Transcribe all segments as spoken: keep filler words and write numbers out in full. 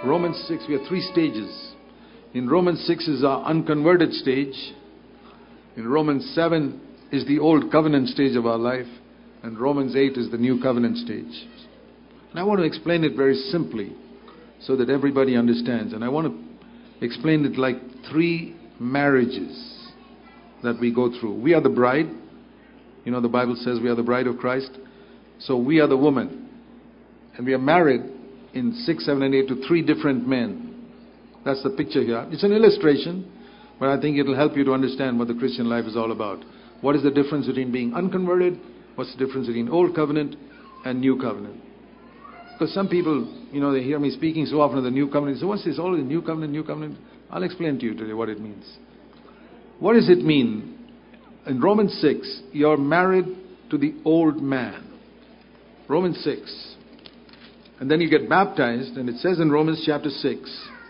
Romans six, we have three stages. In Romans six is our unconverted stage. In Romans seven is the old covenant stage of our life. And Romans eight is the new covenant stage. And I want to explain it very simply so that everybody understands. And I want to explain it like three marriages that we go through. We are the bride. You know, the Bible says we are the bride of Christ. So we are the woman. And we are married in six, seven, and eight to three different men. That's the picture here. It's an illustration, but I think it'll help you to understand what the Christian life is all about. What is the difference between being unconverted? What's the difference between old covenant and new covenant? Because some people, you know, they hear me speaking so often of the new covenant. So what's this? All the new covenant, new covenant? I'll explain to you today what it means. What does it mean? In Romans six, you're married to the old man. Romans six. And then you get baptized, and it says in Romans chapter six,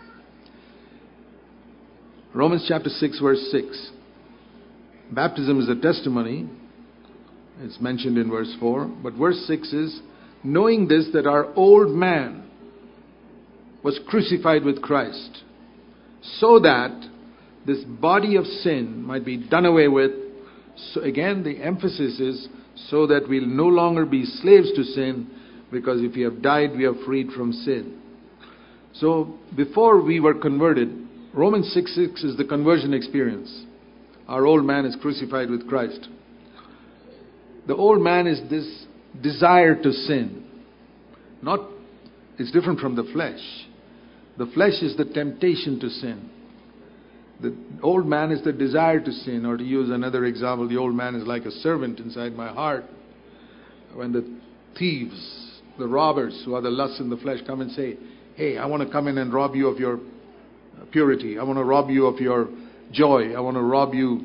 Romans chapter six, verse six, baptism is a testimony. It's mentioned in verse four. But verse six is, knowing this, that our old man was crucified with Christ, so that this body of sin might be done away with. So again, the emphasis is so that we'll no longer be slaves to sin, because if we have died, we are freed from sin. So before we were converted, Romans six six is the conversion experience. Our old man is crucified with Christ. The old man is this desire to sin. Not, it's different from the flesh. The flesh is the temptation to sin. The old man is the desire to sin. Or to use another example, the old man is like a servant inside my heart. When the thieves, the robbers who are the lusts in the flesh come and say, hey, I want to come in and rob you of your purity. I want to rob you of your joy. I want to rob you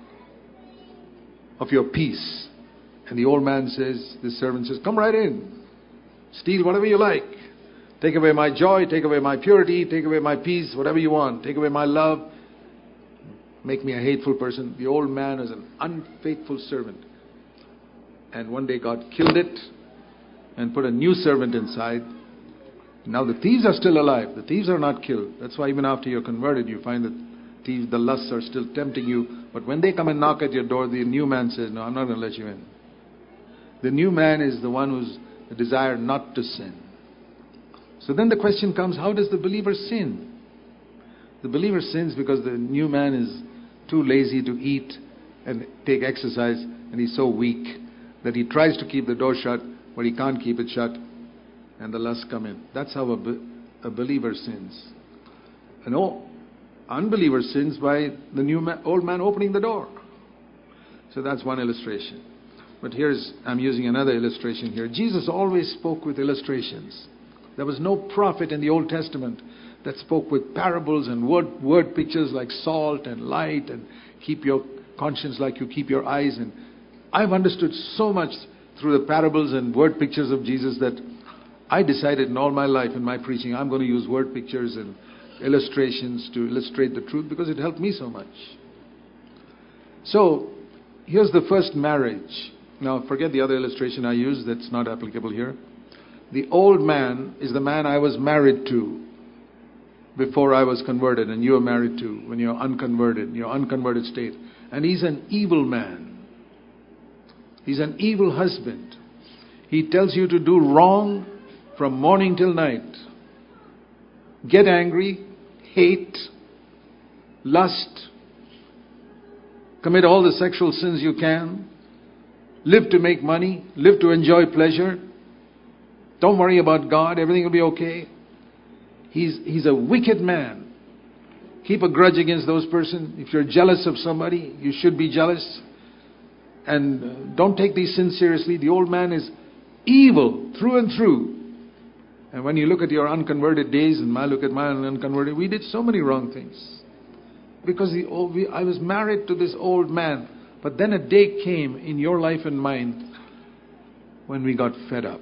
of your peace. And the old man says, the servant says, come right in. Steal whatever you like. Take away my joy. Take away my purity. Take away my peace. Whatever you want. Take away my love. Make me a hateful person. The old man is an unfaithful servant. And one day God killed it and put a new servant inside. Now the thieves are still alive. The thieves are not killed. That's why even after you're converted, you find that thieves, the lusts are still tempting you. But when they come and knock at your door, the new man says, no, I'm not going to let you in. The new man is the one who's the desire not to sin. So then the question comes, how does the believer sin? The believer sins because the new man is too lazy to eat and take exercise, and he's so weak that he tries to keep the door shut, but he can't keep it shut, and the lusts come in. That's how a, be- a believer sins. An o- unbeliever sins by the new man, old man opening the door. So that's one illustration. But here's, I'm using another illustration here. Jesus always spoke with illustrations. There was no prophet in the Old Testament that spoke with parables and word, word pictures like salt and light and keep your conscience like you keep your eyes. And I've understood so much through the parables and word pictures of Jesus that I decided in all my life in my preaching, I'm going to use word pictures and illustrations to illustrate the truth because it helped me so much. So, here's the first marriage. Now, forget the other illustration I used, that's not applicable here. The old man is the man I was married to before I was converted, and you are married to when you're unconverted, in your unconverted state. And he's an evil man. He's an evil husband. He tells you to do wrong from morning till night. Get angry, hate, lust, commit all the sexual sins you can, live to make money, live to enjoy pleasure. Don't worry about God, everything will be okay. He's, he's a wicked man. Keep a grudge against those persons. If you're jealous of somebody, you should be jealous. And uh, don't take these sins seriously. The old man is evil through and through. And when you look at your unconverted days, and I look at my unconverted, we did so many wrong things. Because the old, we, I was married to this old man. But then a day came in your life and mine when we got fed up.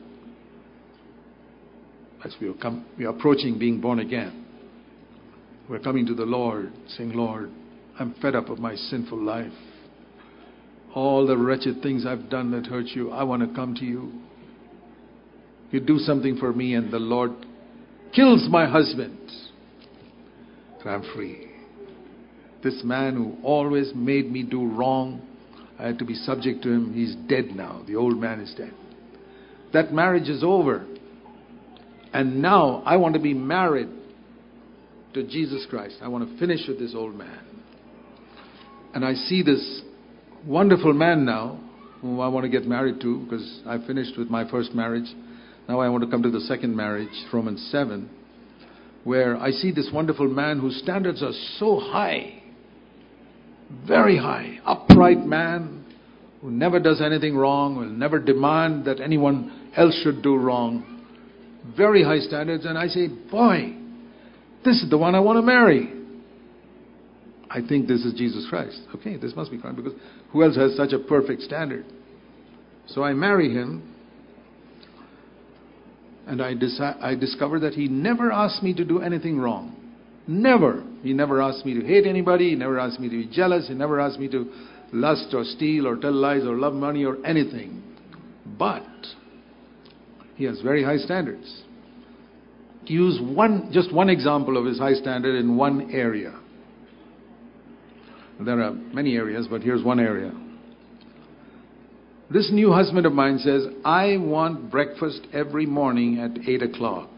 As we are, come, we are approaching being born again. We're coming to the Lord, saying, Lord, I'm fed up of my sinful life. All the wretched things I've done that hurt you, I want to come to you. You do something for me, and the Lord kills my husband. So I'm free. This man who always made me do wrong, I had to be subject to him. He's dead now. The old man is dead. That marriage is over. And now I want to be married to Jesus Christ. I want to finish with this old man. And I see this wonderful man now, whom I want to get married to, because I finished with my first marriage. Now I want to come to the second marriage, Romans seven, where I see this wonderful man whose standards are so high, very high, upright man, who never does anything wrong, will never demand that anyone else should do wrong. Very high standards. And I say, boy, this is the one I want to marry. I think this is Jesus Christ. Okay, this must be Christ, because who else has such a perfect standard? So I marry him, and I, deci- I discover that he never asked me to do anything wrong. Never. He never asked me to hate anybody. He never asked me to be jealous. He never asked me to lust or steal or tell lies or love money or anything. But he has very high standards. To use one, just one example of his high standard in one area. There are many areas, but here's one area. This new husband of mine says, I want breakfast every morning at eight o'clock.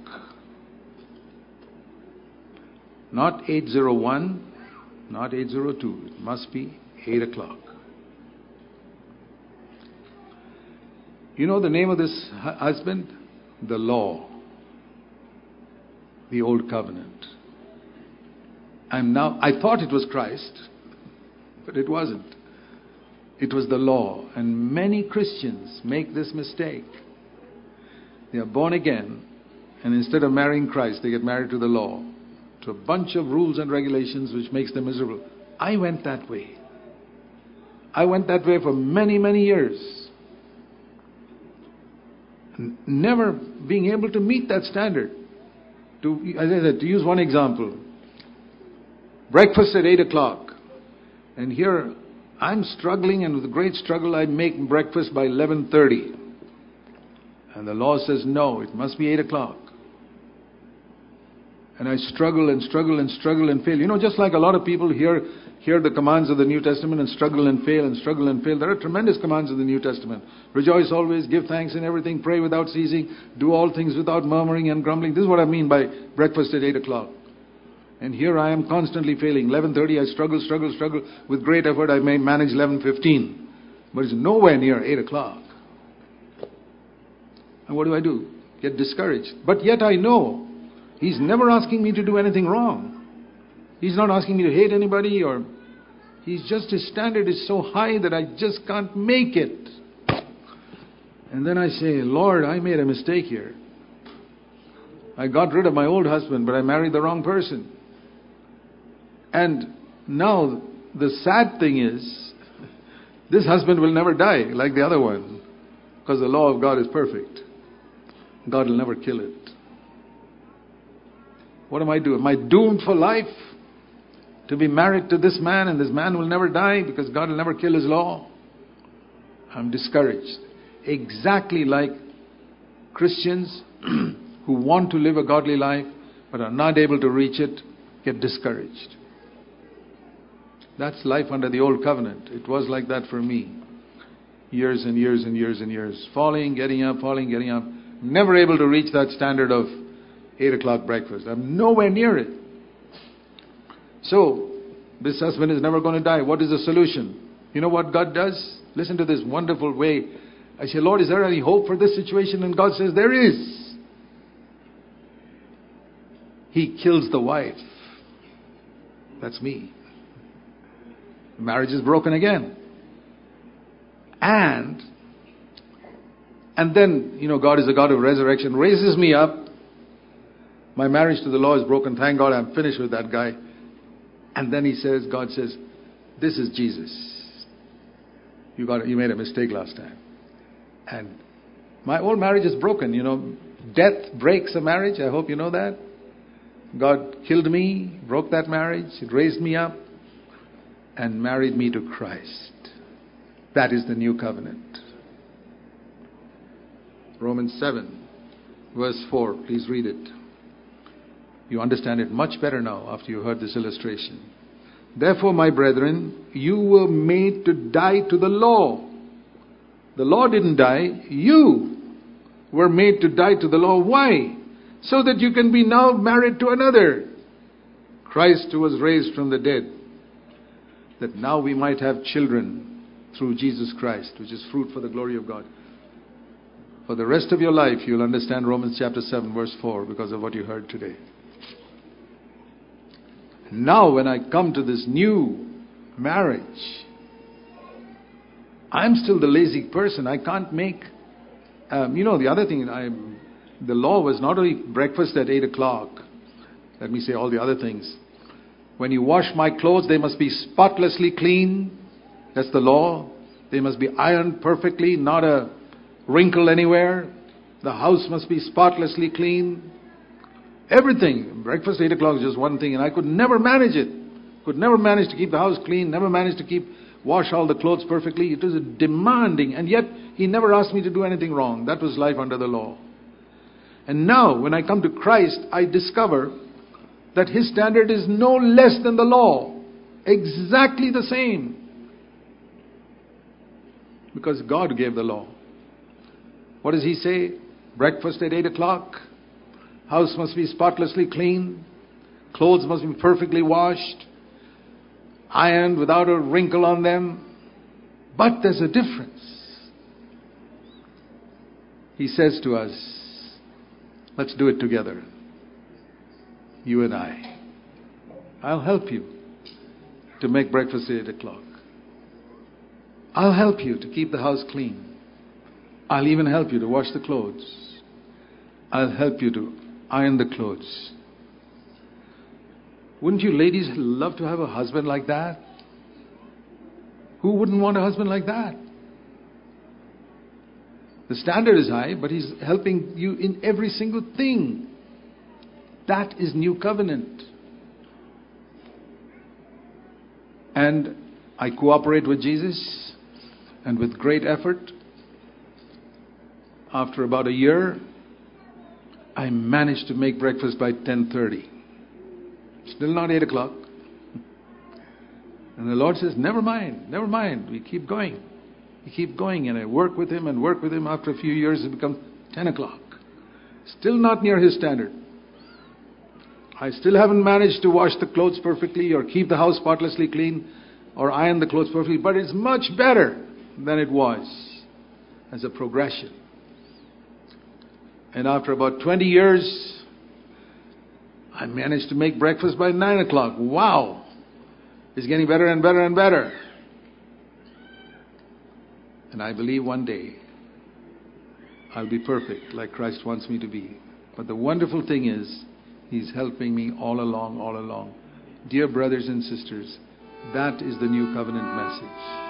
Not eight oh one, not eight oh two. It must be eight o'clock. You know the name of this hu- husband? The law. The old covenant. I'm now, I thought it was Christ, but it wasn't. It was the law. And many Christians make this mistake. They are born again, and instead of marrying Christ, they get married to the law, to a bunch of rules and regulations which makes them miserable. I went that way. I went that way for many, many years. N- Never being able to meet that standard. To, as I said, to use one example, breakfast at eight o'clock. And here I'm struggling, and with great struggle I make breakfast by eleven thirty. And the law says no, it must be eight o'clock. And I struggle and struggle and struggle and fail. You know, just like a lot of people hear, hear the commands of the New Testament and struggle and fail and struggle and fail. There are tremendous commands of the New Testament. Rejoice always, give thanks in everything, pray without ceasing, do all things without murmuring and grumbling. This is what I mean by breakfast at eight o'clock. And here I am constantly failing. eleven thirty, I struggle, struggle, struggle. With great effort, I may manage eleven fifteen. But it's nowhere near eight o'clock. And what do I do? Get discouraged. But yet I know He's never asking me to do anything wrong. He's not asking me to hate anybody, or He's just, His standard is so high that I just can't make it. And then I say, Lord, I made a mistake here. I got rid of my old husband, but I married the wrong person. And now the sad thing is, this husband will never die like the other one, because the law of God is perfect. God will never kill it. What am I doing? Am I doomed for life to be married to this man, and this man will never die because God will never kill His law? I'm discouraged. Exactly like Christians who want to live a godly life but are not able to reach it, get discouraged. That's life under the old covenant. It was like that for me. Years and years and years and years. Falling, getting up, falling, getting up. Never able to reach that standard of eight o'clock breakfast. I'm nowhere near it. So, this husband is never going to die. What is the solution? You know what God does? Listen to this wonderful way. I say, Lord, is there any hope for this situation? And God says, there is. He kills the wife. That's me. The marriage is broken again. And, and then, you know, God is a God of resurrection, raises me up. My marriage to the law is broken. Thank God I'm finished with that guy. And then He says, God says, this is Jesus. You got, you made a mistake last time. And my old marriage is broken. You know, death breaks a marriage. I hope you know that. God killed me, broke that marriage, raised me up, and married me to Christ. That is the new covenant. Romans seven, verse four. Please read it. You understand it much better now after you heard this illustration. Therefore, my brethren, you were made to die to the law. The law didn't die. You were made to die to the law. Why? So that you can be now married to another. Christ who was raised from the dead. That now we might have children through Jesus Christ, which is fruit for the glory of God. For the rest of your life, you'll understand Romans chapter seven, verse four, because of what you heard today. Now, when I come to this new marriage, I'm still the lazy person. I can't make... Um, you know, the other thing, I, the law was not only breakfast at eight o'clock. Let me say all the other things. When you wash my clothes, they must be spotlessly clean. That's the law. They must be ironed perfectly, not a wrinkle anywhere. The house must be spotlessly clean. Everything. Breakfast eight o'clock is just one thing, and I could never manage it. Could never manage to keep the house clean, never managed to keep wash all the clothes perfectly. It was a demanding, and yet He never asked me to do anything wrong. That was life under the law. And now, when I come to Christ, I discover that His standard is no less than the law. Exactly the same. Because God gave the law. What does He say? Breakfast at eight o'clock. House must be spotlessly clean. Clothes must be perfectly washed. Ironed without a wrinkle on them. But there's a difference. He says to us, let's do it together. You and I. I'll help you to make breakfast at eight o'clock. I'll help you to keep the house clean. I'll even help you to wash the clothes. I'll help you to iron the clothes. Wouldn't you ladies love to have a husband like that? Who wouldn't want a husband like that? The standard is high, but He's helping you in every single thing. That is new covenant. And I cooperate with Jesus, and with great effort, after about a year, I managed to make breakfast by ten thirty. Still not eight o'clock. And the Lord says, never mind, never mind. We keep going. We keep going. And I work with Him and work with Him. After a few years, it becomes ten o'clock. Still not near His standard. I still haven't managed to wash the clothes perfectly or keep the house spotlessly clean or iron the clothes perfectly. But it's much better than it was as a progression. And after about twenty years, I managed to make breakfast by nine o'clock. Wow! It's getting better and better and better. And I believe one day I'll be perfect like Christ wants me to be. But the wonderful thing is, He's helping me all along, all along. Dear brothers and sisters, that is the new covenant message.